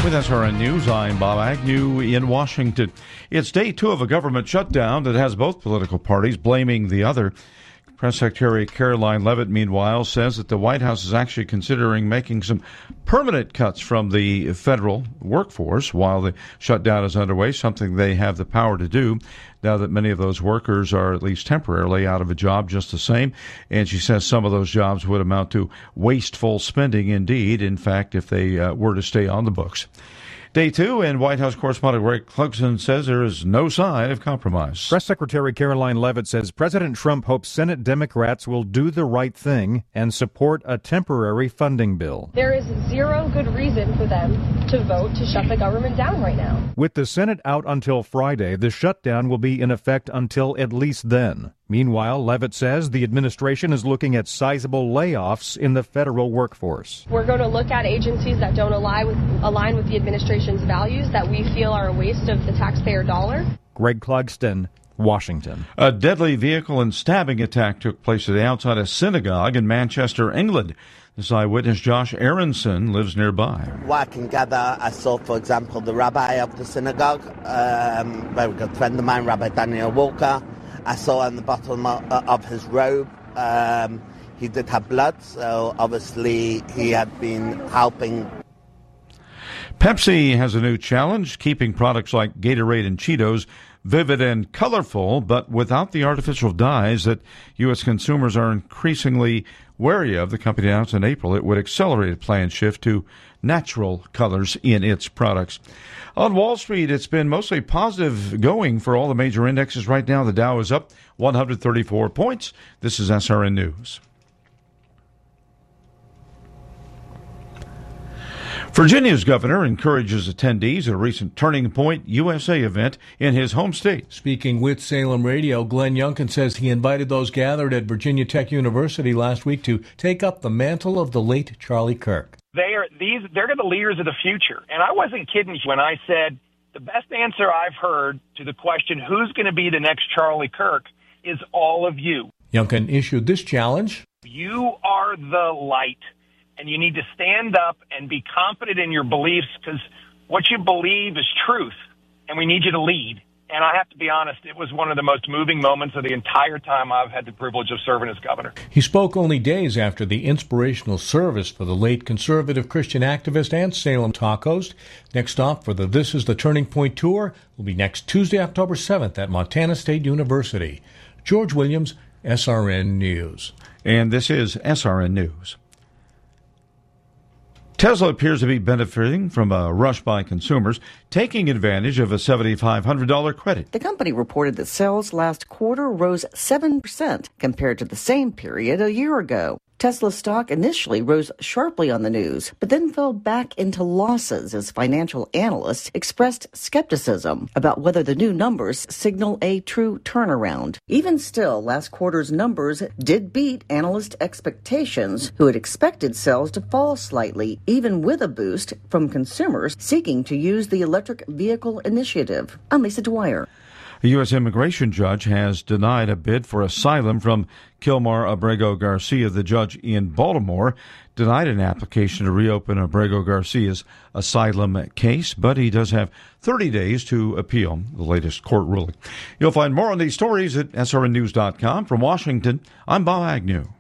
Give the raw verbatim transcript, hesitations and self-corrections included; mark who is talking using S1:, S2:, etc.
S1: With S R N News, I'm Bob Agnew in Washington. It's day two of a government shutdown that has both political parties blaming the other. Press Secretary Karoline Leavitt, meanwhile, says that the White House is actually considering making some permanent cuts from the federal workforce while the shutdown is underway, something they have the power to do now that many of those workers are at least temporarily out of a job just the same. And she says some of those jobs would amount to wasteful spending indeed, in fact, if they uh, were to stay on the books. Day two, and White House correspondent Greg Clugston says there is no sign of compromise.
S2: Press Secretary Karoline Leavitt says President Trump hopes Senate Democrats will do the right thing and support a temporary funding bill.
S3: There is zero good reason for them to vote to shut the government down right now.
S2: With the Senate out until Friday, the shutdown will be in effect until at least then. Meanwhile, Leavitt says the administration is looking at sizable layoffs in the federal workforce.
S3: We're going to look at agencies that don't align with, align with the administration's values that we feel are a waste of the taxpayer dollar.
S2: Greg Clugston, Washington.
S1: A deadly vehicle and stabbing attack took place today outside a synagogue in Manchester, England. This eyewitness Josh Aronson lives nearby.
S4: What I can gather, I saw, for example, the rabbi of the synagogue, um, very good friend of mine, Rabbi Daniel Walker. I saw on the bottom of his robe, um, he did have blood, so obviously he had been helping.
S1: Pepsi has a new challenge, keeping products like Gatorade and Cheetos vivid and colorful, but without the artificial dyes that U S consumers are increasingly wary of. The company announced in April it would accelerate a planned shift to natural colors in its products. On Wall Street, it's been mostly positive going for all the major indexes right now. The Dow is up one hundred thirty-four points. This is S R N News. Virginia's governor encourages attendees at a recent Turning Point U S A event in his home state.
S5: Speaking with Salem Radio, Glenn Youngkin says he invited those gathered at Virginia Tech University last week to take up the mantle of the late Charlie Kirk.
S6: They are these. They're the leaders of the future. And I wasn't kidding when I said the best answer I've heard to the question, who's going to be the next Charlie Kirk, is all of you.
S5: Youngkin issued this challenge.
S6: You are the light, and you need to stand up and be confident in your beliefs, because what you believe is truth, and we need you to lead. And I have to be honest, it was one of the most moving moments of the entire time I've had the privilege of serving as governor.
S5: He spoke only days after the inspirational service for the late conservative Christian activist and Salem talk host. Next stop for the This is the Turning Point tour will be next Tuesday, October seventh at Montana State University. George Williams, S R N News.
S1: And this is S R N News. Tesla appears to be benefiting from a rush by consumers, taking advantage of a seven thousand five hundred dollars credit.
S7: The company reported that sales last quarter rose seven percent compared to the same period a year ago. Tesla stock initially rose sharply on the news, but then fell back into losses as financial analysts expressed skepticism about whether the new numbers signal a true turnaround. Even still, last quarter's numbers did beat analyst expectations, who had expected sales to fall slightly, even with a boost from consumers seeking to use the electric vehicle initiative. I'm Lisa Dwyer.
S1: A U S immigration judge has denied a bid for asylum from Kilmar Abrego Garcia. The judge in Baltimore denied an application to reopen Abrego Garcia's asylum case, but he does have thirty days to appeal the latest court ruling. You'll find more on these stories at S R N news dot com. From Washington, I'm Bob Agnew.